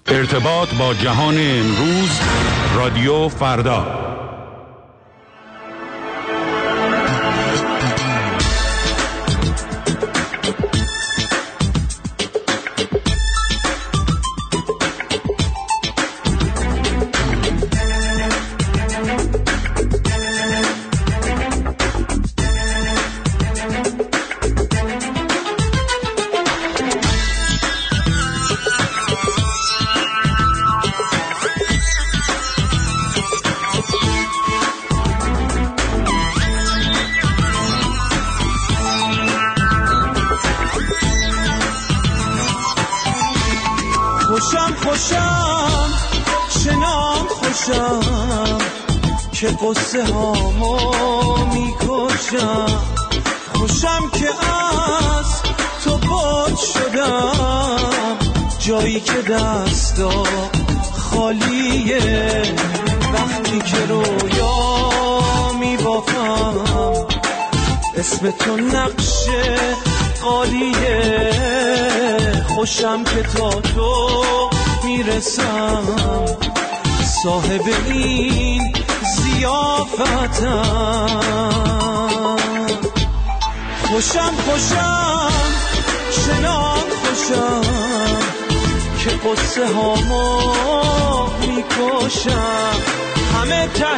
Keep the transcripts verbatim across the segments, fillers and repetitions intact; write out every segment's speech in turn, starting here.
ارتباط با جهان امروز، رادیو فردا. خوشم خوشم چنان خوشم که قصه هامو میکشم، خوشم که از تو بود شدم، جایی که دستا خالیه، وقتی که رویا میبافم اسم تو نقشه قالیه، خوشم که تا تو میرسم، صاحب این ضیافتم. خوشم خوشم چنان خوشم که قصه هامو میکشم، همه ته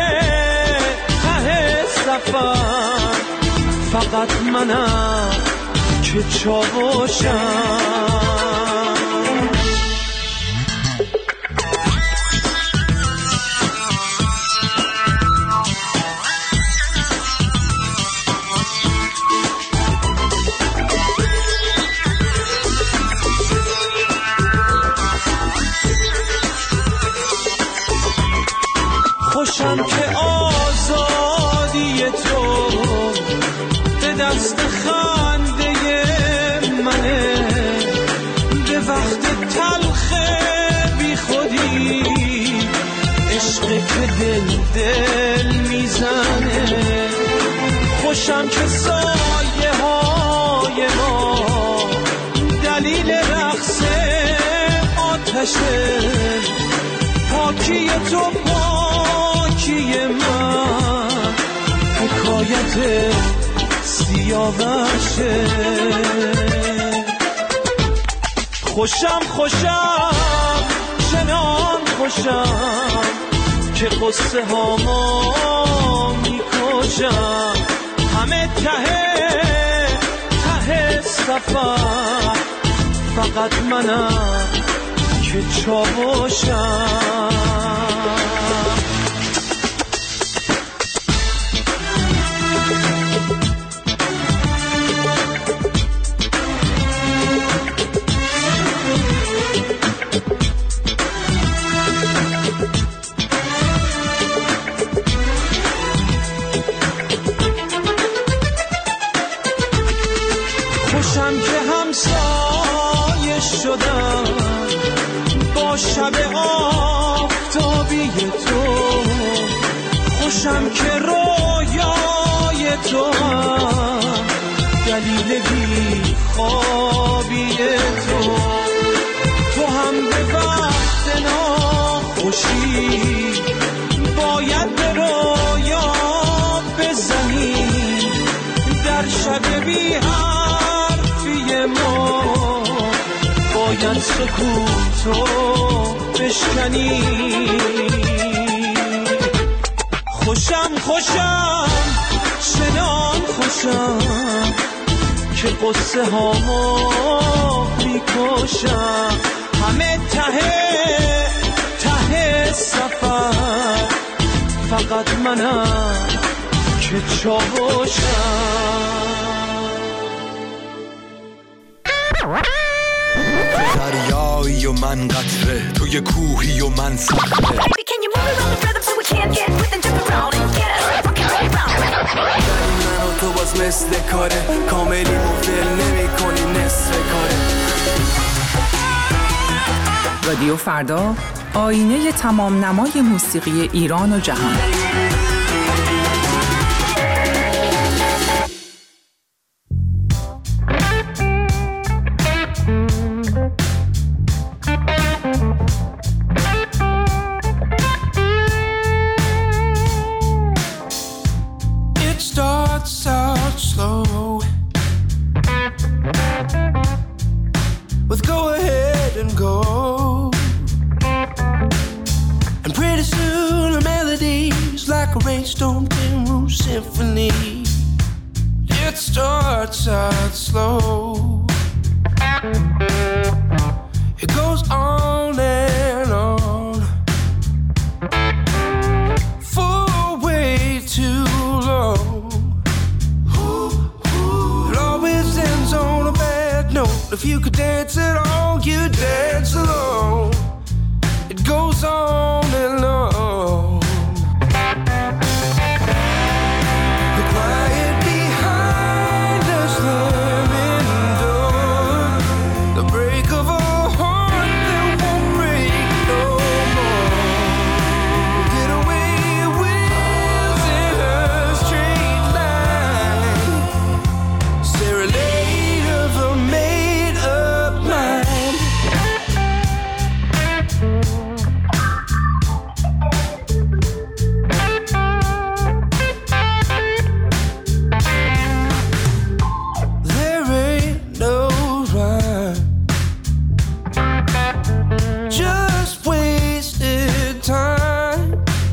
ته سفر فقط منم که چاوشم. خوشم که آزادی تو به دست خنده منه، به وقت تلخ بی خودی عشق که دل دل میزنه، خوشم که سایه های ما دلیل رقص آتشه، پاکی تو پاکی من حکایت سیاوشه. خوشم خوشم چنان خوشم که قصه هامو میکشم، همه ته ته سفر فقط منم که چاوشم. خوشم که همسایه شدم با شب آفتابی تو، خوشم که رویای تو هم دلیل بی خوابی تو، تو هم به وقت ناخوشی باید به رویا بزنی، در شب بی حرفی ما باید سکوتو بشکنی. خوشم خوشم چنان خوشم که قصه هامو میکشم، همه ته ته سفر فقط منم که چاوشم. دریایی و من قطره، توی کوهی و من صخره، من و تو باز مثل کاره، کاملی مفل نمی کنی نصف کاره. رادیو فردا، آینه تمام نمای موسیقی ایران و جهان. go ahead and go. And pretty soon the melody's like a rainstorm Tin Roof symphony. It starts out slow. It goes on and on for way too long. It always ends on a bad note. If you could dance it all, you dance alone. It goes on and on. The quiet behind the slamming door, the break of a heart that won't break no more. Getaway wheels in a straight line, serenade of a made-up mind. There ain't no rhyme, just wasted time.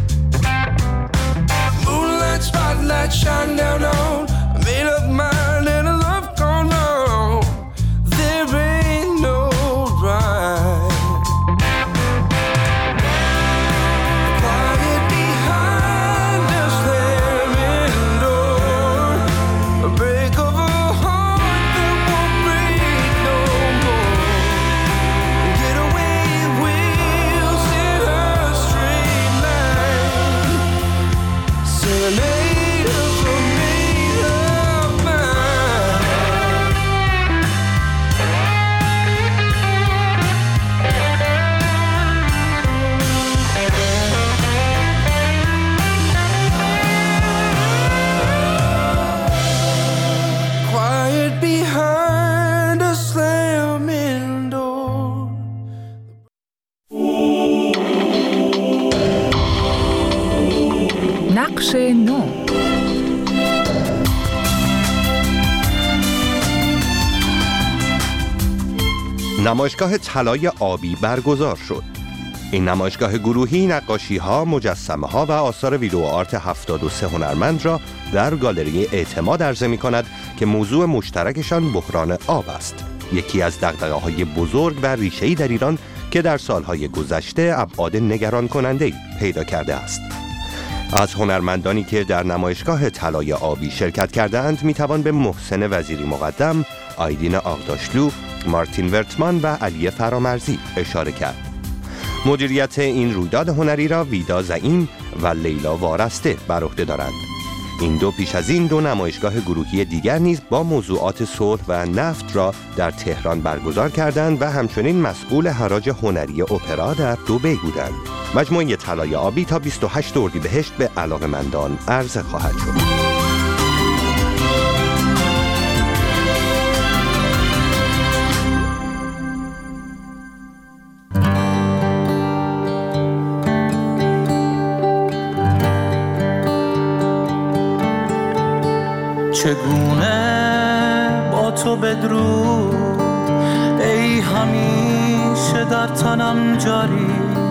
Moonlight spotlight shine down on a made-up mind and a love gone wrong. There ain't no rhyme. Quiet behind the slamming door, a break of a heart that won't break no more. Getaway wheels in a straight line, serenade of a made-up mind. Quiet behind a slamming door. نقش نو. نمایشگاه طلای آبی برگزار شد. این نمایشگاه گروهی نقاشی‌ها، مجسمه‌ها و آثار ویدئو آرت هفتاد و سه هنرمند را در گالری اعتماد عرضه می‌کند که موضوع مشترکشان بحران آب است. یکی از دغدغه‌های بزرگ و ریشه‌ای در ایران که در سالهای گذشته ابعاد نگران کننده‌ای پیدا کرده است. از هنرمندانی که در نمایشگاه طلای آبی شرکت کردند میتوان به محسن وزیری مقدم، آیدین آغداشلو، مارتین ورتمان و علی فرامرزی اشاره کرد. مدیریت این رویداد هنری را ویدا زعیم و لیلا وارسته بر عهده دارند. این دو پیش از این دو نمایشگاه گروهی دیگر نیز با موضوعات صلح و نفت را در تهران برگزار کردند و همچنین مسئول حراج هنری اپرا در دبی بودند. مجموعه طلای آبی تا بیست و هشتم اردیبهشت به علاقه‌مندان عرضه خواهد شد. چگونه با تو بدرود ای همیشه در تنم جاری،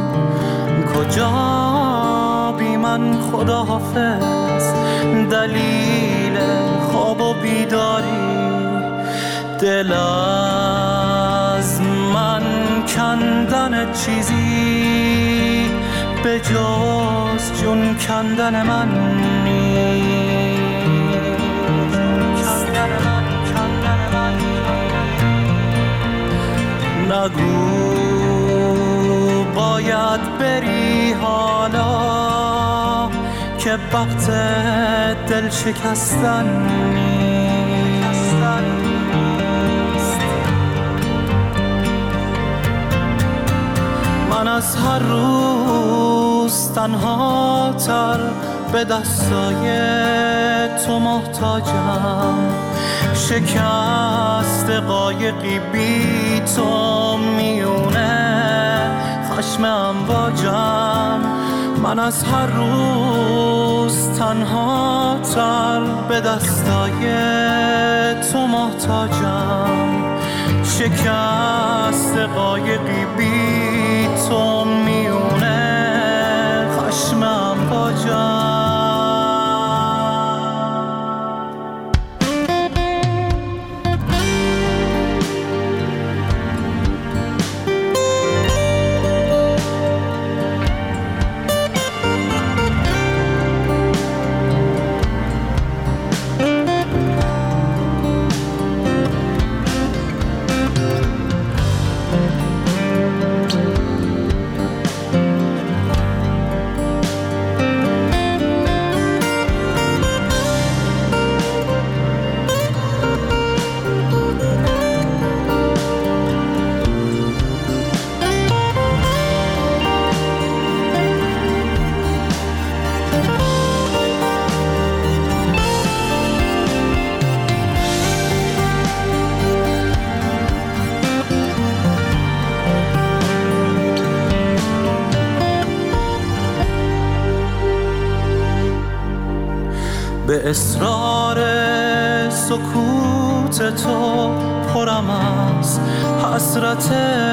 کجا بی من خدا حافظ دلیل خواب و بیداری، دل از من کندن چیزی به جز جون کندن من نیست. نگو باید بری حالا که وقت دل شکستن نیست. من از هر روز تنها تر به دستای تو محتاجم، شکست قایقی بی تو میونه خشم امواجم. من از هر روز تنها تر به دستای تو محتاجم، شکست قایقی بی تو میونه خشمم با جان. به اصرار سکوت تو پرم از حسرت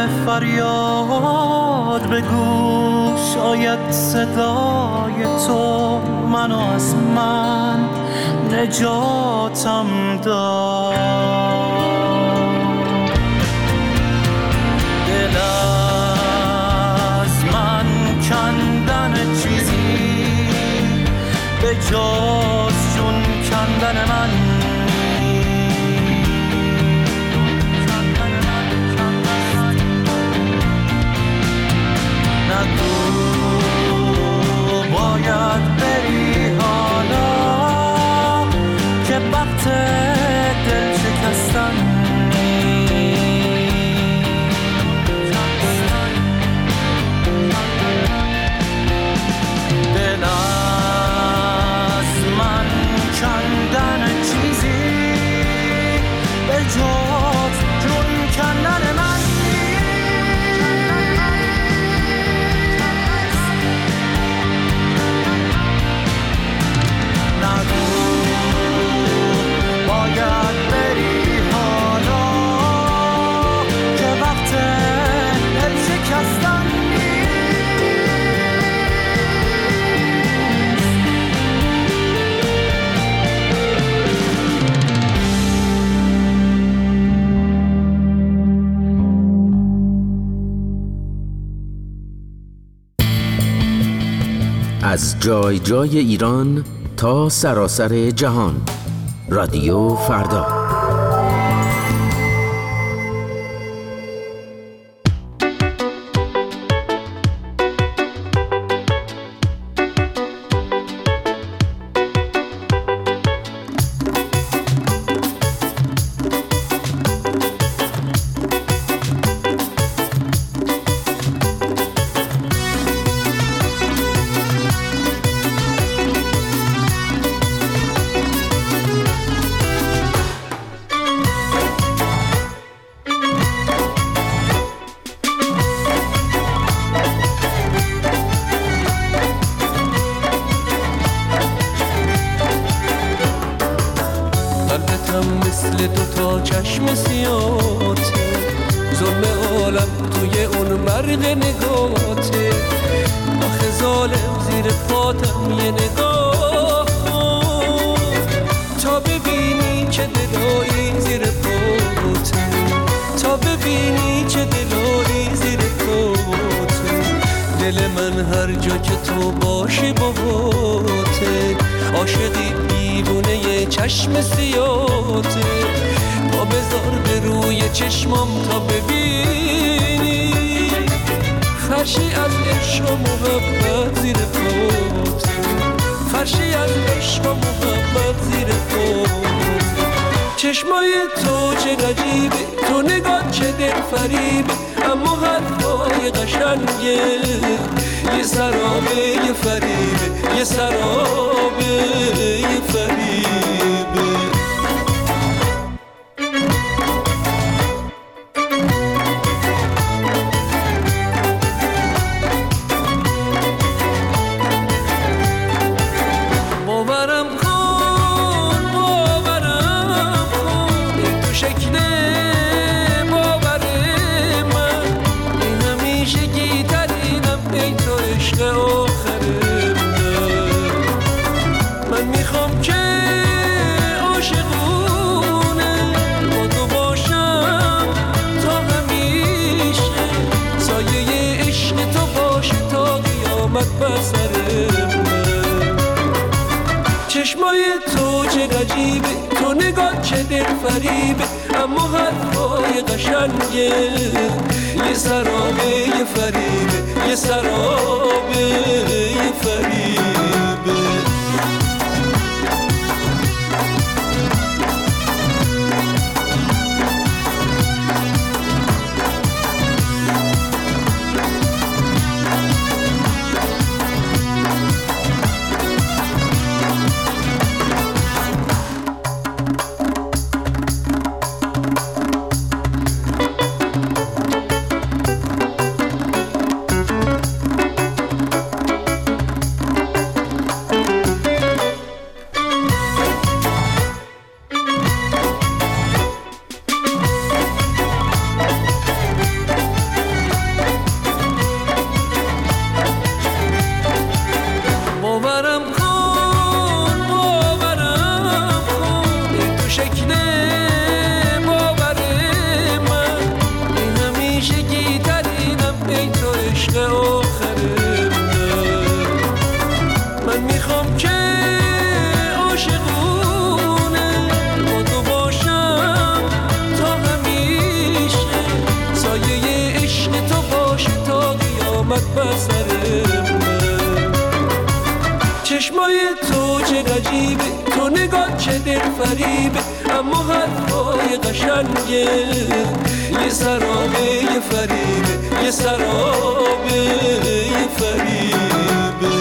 فریاد بگو، شاید صدای تو منو از من نجاتم داد. دل از من کندن چیزی به جز جون کندن من نگو باید بری حالا که وقت دل شکستن دل از من کندن چیزی به جز جون کندن من نگو باید بری حالا که وقت دل شکستن از جای جای ایران تا سراسر جهان، رادیو فردا. مثل دوتا چشم سیاته، ظلم عالم توی اون مرد نگاته. آخه ظالم زیر پاتم یه نگاه تا ببینی چه دلایی زیر پاته، تا ببینی چه دلایی زیر پاته. دل من هر جا که تو باشی باهاته، عاشقی دیوونه یه چشم سیاته. پا بذار به روی چشمام تا ببینی فرشی از عشق و محبت زیر پاته، فرشی از عشق و محبت زیر پاته. چشمای تو چه غریبه، تو نگاه چه دل فریبه، اما حرفای قشنگه یه سرابه یه فریبه، یه سرابه یه فریبه. باورم کن باورم کن، این تو شکل باورم بر سر من. چشمای تو چه غریبه، تو نگاه چه دل فریبه، اما حرفای قشنگه یه سرابه یه فریبه، یه سرابه یه فریبه. چشمای تو چه غریبه، تو نگاه چه دل فریبه، اما حرفای قشنگه یه سرابه یه فریبه، یه سرابه یه فریبه.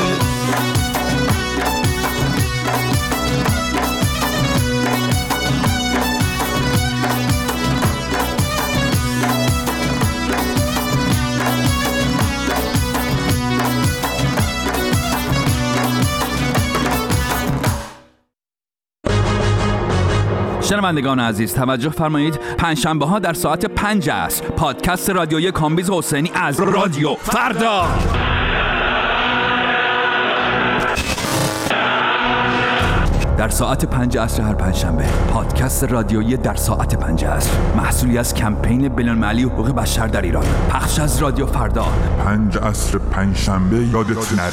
شنوندگان عزیز توجه فرمایید، پنجشنبه ها در ساعت پنج عصر پادکست رادیویی کامبیز حسینی از رادیو فردا. در ساعت پنج عصر هر پنجشنبه پادکست رادیویی در ساعت پنج عصر، محصولی از کمپین بین‌المللی حقوق بشر در ایران، پخش از رادیو فردا. پنج عصر پنجشنبه یادت نره.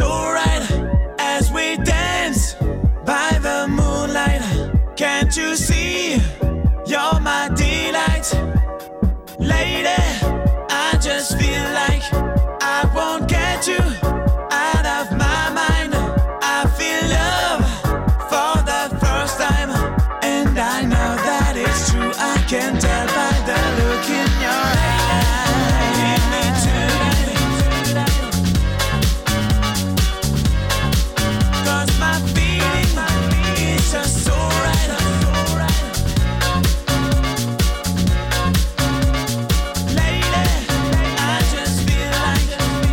so right as we dance by the moonlight. Can't you see you're my delight? Lady, I just feel like I won't get you out of my mind. I feel love for the first time, and I know that it's true. I can tell by the look in your eyes. Give me tonight, 'cause my feeling is just so right. Lady, I just feel like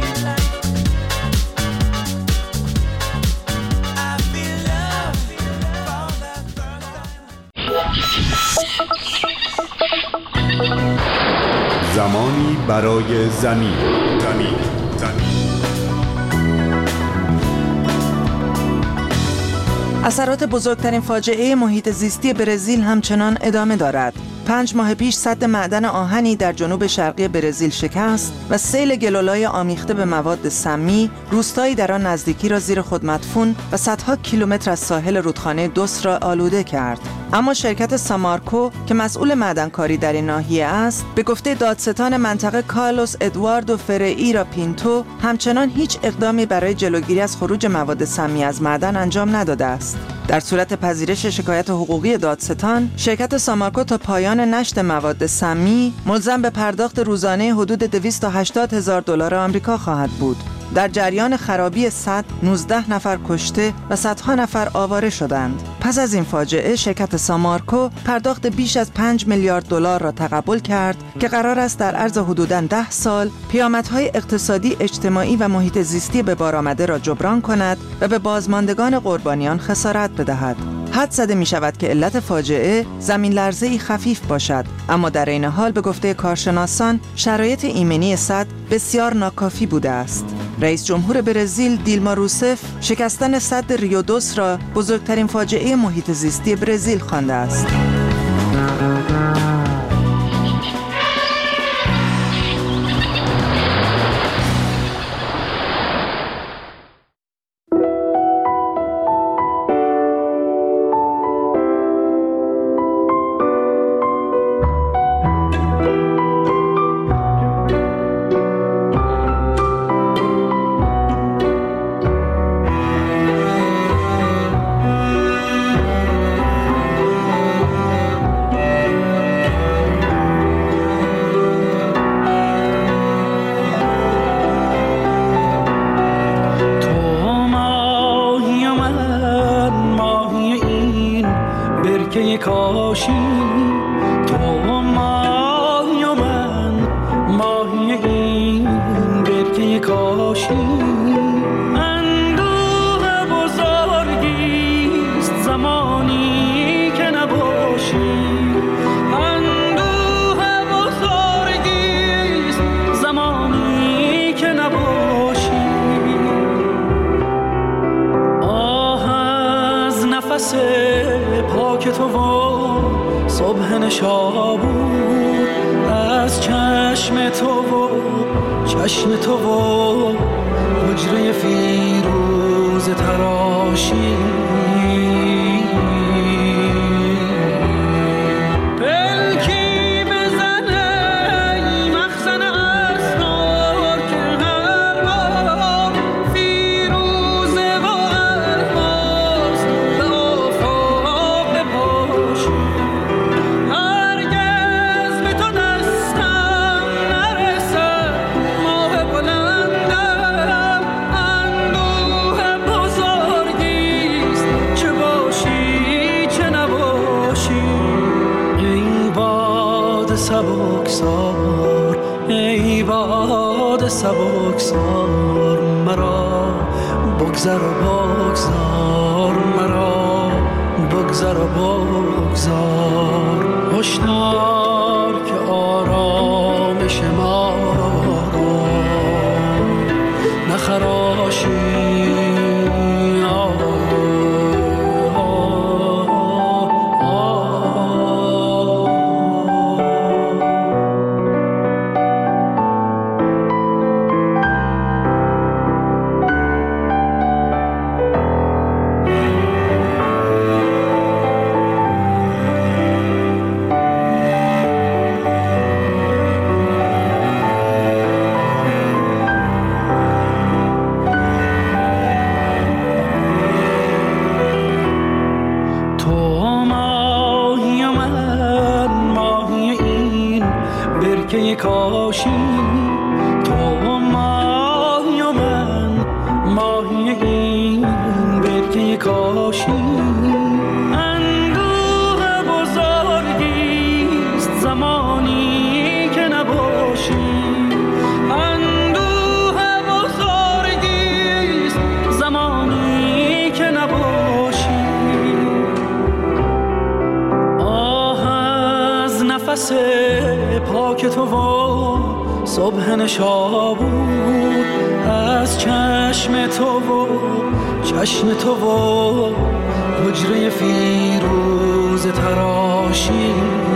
I feel love for the first time. زمانی برای زمین زمین زمین اثرات بزرگترین فاجعه محیط زیستی برزیل همچنان ادامه دارد. پنج ماه پیش سد معدن آهنی در جنوب شرقی برزیل شکست و سیل گلولای آمیخته به مواد سمی روستایی در آن نزدیکی را زیر خود مدفون و صدها کیلومتر از ساحل رودخانه دوس را آلوده کرد. اما شرکت سامارکو که مسئول معدنکاری در این ناحیه است، به گفته دادستان منطقه کارلوس ادواردو فرئیرا پینتو، همچنان هیچ اقدامی برای جلوگیری از خروج مواد سمی از معدن انجام نداده است. در صورت پذیرش شکایت حقوقی دادستان، شرکت سامارکو تا پایان نشت مواد سمی ملزم به پرداخت روزانه حدود دویست و هشتاد هزار دلار آمریکا خواهد بود. در جریان خرابی سد نوزده نفر کشته و صدها نفر آواره شدند. پس از این فاجعه شرکت سامارکو پرداخت بیش از پنج میلیارد دلار را تقبل کرد که قرار است در عرض حدوداً ده سال پیامدهای اقتصادی، اجتماعی و محیط زیستی به بار آمده را جبران کند و به بازماندگان قربانیان خسارت بدهد. حد زده می شود که علت فاجعه زمین لرزه‌ای خفیف باشد، اما در این حال به گفته کارشناسان شرایط ایمنی سد بسیار ناکافی بوده است. رئیس جمهور برزیل دیلما روسف شکستن سد ریو دوس را بزرگترین فاجعه محیط زیستی برزیل خوانده است. پاک تو و صبح نشابور از چشم تو و چشم تو و حجره فیروز تراشی سبکسار مرا بگذر و بگذار مرا بگذر و بگذار هشدار که آرامش ما را نخراشی تو ماهی و من ماهی این برکه کاشی. اندوه بزرگیست زمانی که نباشی، اندوه بزرگیست زمانی که نباشی. آه از نفس پاک تو و صبح نشابور، از چشم تو و چشم تو و حجره فیروز تراشی.